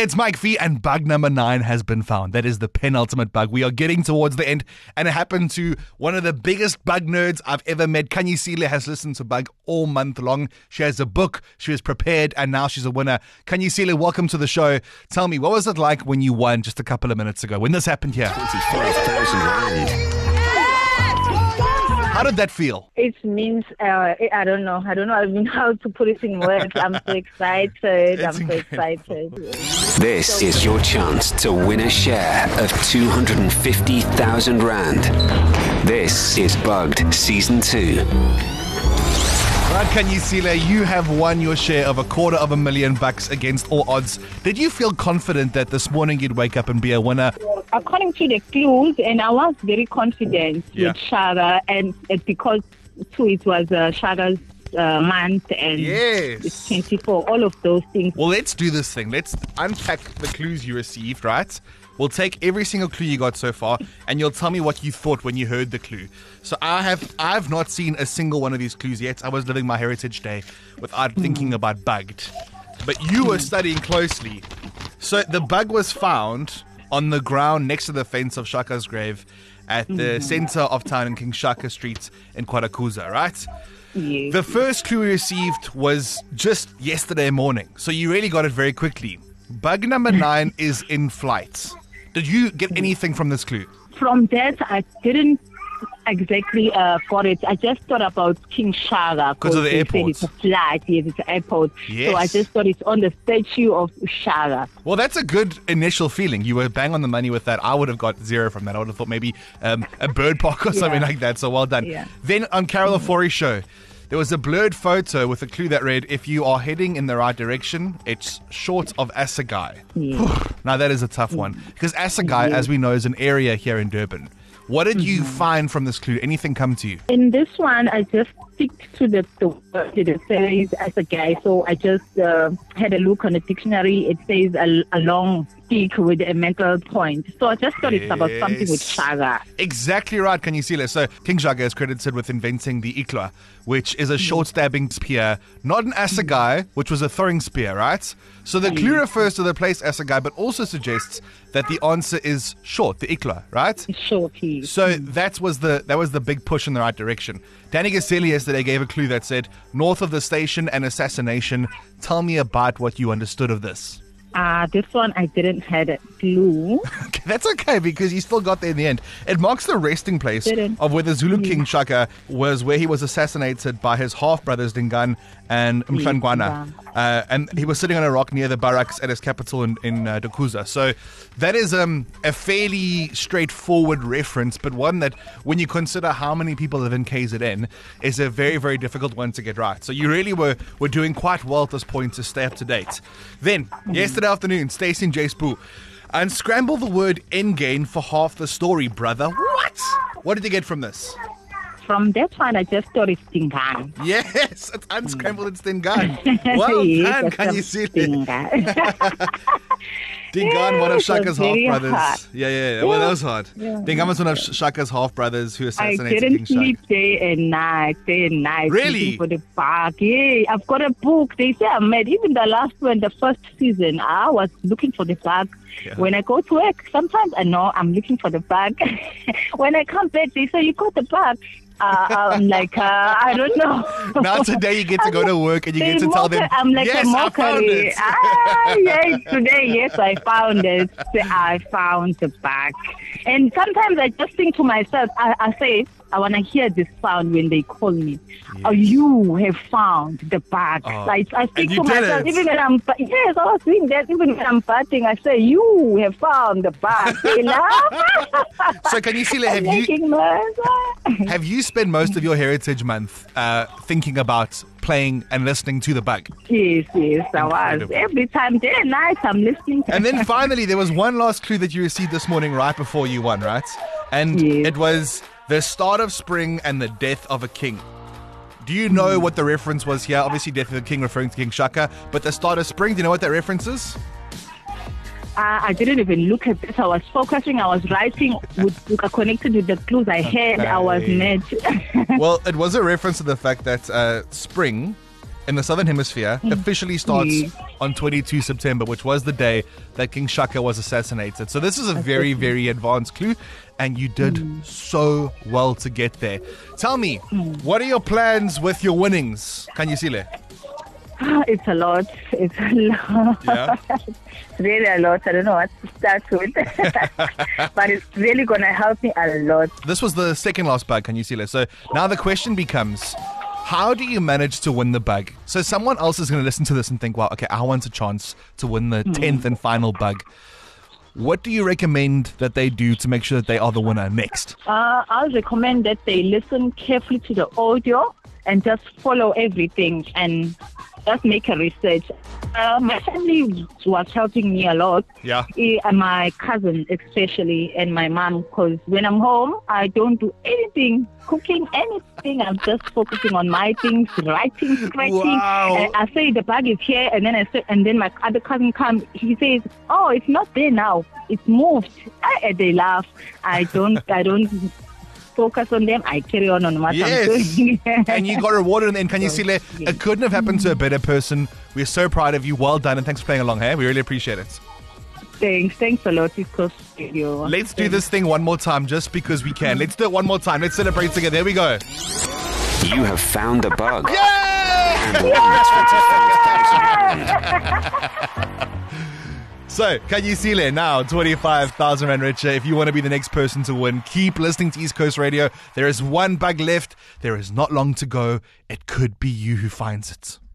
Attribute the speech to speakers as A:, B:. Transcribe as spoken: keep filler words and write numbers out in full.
A: it's Mike V, and bug number nine has been found. That is the penultimate bug. We are getting towards the end, and it happened to one of the biggest bug nerds I've ever met. Kanyisile has listened to bug all month long. She has a book, she was prepared, and now she's a winner. Kanyisile, welcome to the show. Tell me, what was it like when you won just a couple of minutes ago, when this happened here?
B: twenty-five thousand rand.
A: How did that feel?
C: It means, uh, I don't know. I don't know even how to put it in words. I'm so excited. I'm so excited.
B: This is your chance to win a share of two hundred fifty thousand rand. This is Bugged Season two.
A: Right, Kanyisile, you have won your share of a quarter of a million bucks against all odds. Did you feel confident that this morning you'd wake up and be a winner?
C: According to the clues, and I was very confident
A: Yeah.
C: with Shaga, and it's because too it was uh, Shaga's uh, month, and
A: Yes.
C: it's twenty-four, all of those things.
A: Well, let's do this thing. Let's unpack the clues you received, right? We'll take every single clue you got so far, and you'll tell me what you thought when you heard the clue. So I have I've not seen a single one of these clues yet. I was living my heritage day without thinking about bugged. But you were studying closely. So the bug was found on the ground next to the fence of Shaka's grave at the center of town in King Shaka Street in Kwadakuza, right?
C: Yes.
A: The first clue we received was just yesterday morning, so you really got it very quickly. Bug number nine is in flight. Did you get anything from this clue?
C: From that, I didn't exactly uh, got it. I just thought about King Shaga.
A: 'Cause of the
C: they said
A: airport.
C: It's a flight, yes, it's an airport.
A: Yes.
C: So I just thought it's on the statue of Shaga.
A: Well, that's a good initial feeling. You were bang on the money with that. I would have got zero from that. I would have thought maybe um, a bird park or something
C: Yeah.
A: like that. So well done.
C: Yeah.
A: Then on Carol Afori's show, there was a blurred photo with a clue that read, if you are heading in the right direction, it's short of Assegai.
C: Yeah.
A: Now, that is a tough one. Because Assegai,
C: Yeah.
A: as we know, is an area here in Durban. What did you find from this clue? Anything come to you?
C: In this one, I just stick to the, the word it says as a guy. So I just uh, had a look on the dictionary. It says a, a long stick with a metal point. So I just thought it's about something with
A: Yes.
C: Shaga.
A: Exactly right, Kanyisile. So King Shaga is credited with inventing the Ikla, which is a short stabbing spear, not an assegai, which was a throwing spear, right? So the clue refers to the place assegai, but also suggests that the answer is short, the Ikla, right?
C: Shorty.
A: So that was the that was the big push in the right direction. Danny Gaseli yesterday gave a clue that said, north of the station and assassination. Tell me about what you understood of this.
C: Uh, this one, I didn't have a clue.
A: Okay, that's okay, because you still got there in the end. It marks the resting place
C: Didn't.
A: of where the Zulu King Shaka was, where he was assassinated by his half-brothers Dingaan and Mhlangwana. Uh, and he was sitting on a rock near the barracks at his capital in, in uh, Dokuza. So that is um, a fairly straightforward reference, but one that, when you consider how many people live in K Z N, is a very, very difficult one to get right. So you really were, were doing quite well at this point to stay up to date. Then, yesterday afternoon, Stacey and Jace Boo unscramble the word endgame for half the story, brother. What? What did you get from this?
C: From that one, I just thought it's Dingaan.
A: Yes, it's unscrambled, it's Dingaan. Well done, can you see it? Dingaan, one of
C: Yes,
A: Shaka's
C: it was very
A: half-brothers.
C: hard.
A: Yeah, yeah, yeah. Well, that was hard.
C: Yeah.
A: Dingaan was one of Shaka's half-brothers who
C: I
A: assassinated
C: didn't
A: King Shaka.
C: sleep day and night, day and night.
A: Really?
C: looking for the bug. Yeah, I've got a book. They say I'm mad. Even the last one, the first season, I was looking for the bug.
A: Yeah.
C: When I go to work, sometimes I know I'm looking for the bug. When I come back, they say, you got the bug. Uh, I'm like, uh, I don't know.
A: Now today you get to go to work and you
C: They
A: get to tell them,
C: mock- I'm like
A: yes,
C: a
A: I found
C: mockery.
A: it.
C: Ah, yes, today, yes, I found it. I found the bug. And sometimes I just think to myself, I, I say, I want to hear this sound when they call me. Oh, you have found the bug.
A: Oh,
C: Like I speak
A: and you
C: to
A: did
C: myself,
A: it.
C: even when I'm, yes, I was doing that. Even when I'm batting, I say, you have found the bug. They laugh.
A: So can you see, have
C: I'm
A: you
C: making noise.
A: have you spent most of your Heritage Month uh, thinking about playing and listening to the bug?
C: Yes, yes, I was.
A: Incredible.
C: Every time, day and night, I'm listening to
A: And then finally, there was one last clue that you received this morning right before you won, right? And
C: Yes.
A: it was the start of spring and the death of a king. Do you know what the reference was here? Obviously, death of the king referring to King Shaka, but the start of spring, do you know what that reference is?
C: Uh, I didn't even look at this. I was focusing. I was writing with, with, connected with the clues I had. I was
A: Okay.
C: mad.
A: Well, it was a reference to the fact that uh, spring in the Southern Hemisphere officially starts
C: Mm.
A: on twenty-second of September, which was the day that King Shaka was assassinated. So this is a very, very advanced clue, and you did
C: Mm.
A: so well to get there. Tell me,
C: Mm.
A: what are your plans with your winnings, Kanyisile?
C: It's a lot. It's a lot.
A: Yeah.
C: It's really a lot. I don't know what to start with. But it's really going to help me a lot.
A: This was the second last bug, Kanyisile. So now the question becomes, how do you manage to win the bug? So someone else is going to listen to this and think, wow, okay, I want a chance to win the tenth and final bug. What do you recommend that they do to make sure that they are the winner next?
C: Uh, I'll recommend that they listen carefully to the audio and just follow everything and just make a research. Uh, my family was helping me a lot.
A: Yeah.
C: Eh, and my cousin especially, and my mom, because when I'm home, I don't do anything, cooking, anything. I'm just focusing on my things, writing, scratching.
A: Wow.
C: And I say the bag is here, and then I say, and then my other cousin comes. He says, "Oh, it's not there now. It's moved." I, and they laugh. I don't. I don't. Focus on them. I carry on on what
A: Yes.
C: I'm doing.
A: And you got rewarded. And Kanyisile,
C: Yes.
A: it couldn't have happened to a better person. We're so proud of you. Well done. And thanks for playing along, hey? We really appreciate it.
C: Thanks. Thanks a lot, East Coast Radio.
A: Let's do this thing one more time just because we can. Let's do it one more time. Let's celebrate together. There we go.
B: You have found the bug.
A: Yay!
B: And won twenty-five thousand rand.
A: So, Kanyisile, now twenty-five thousand rand richer. If you want to be the next person to win, keep listening to East Coast Radio. There is one bug left. There is not long to go. It could be you who finds it.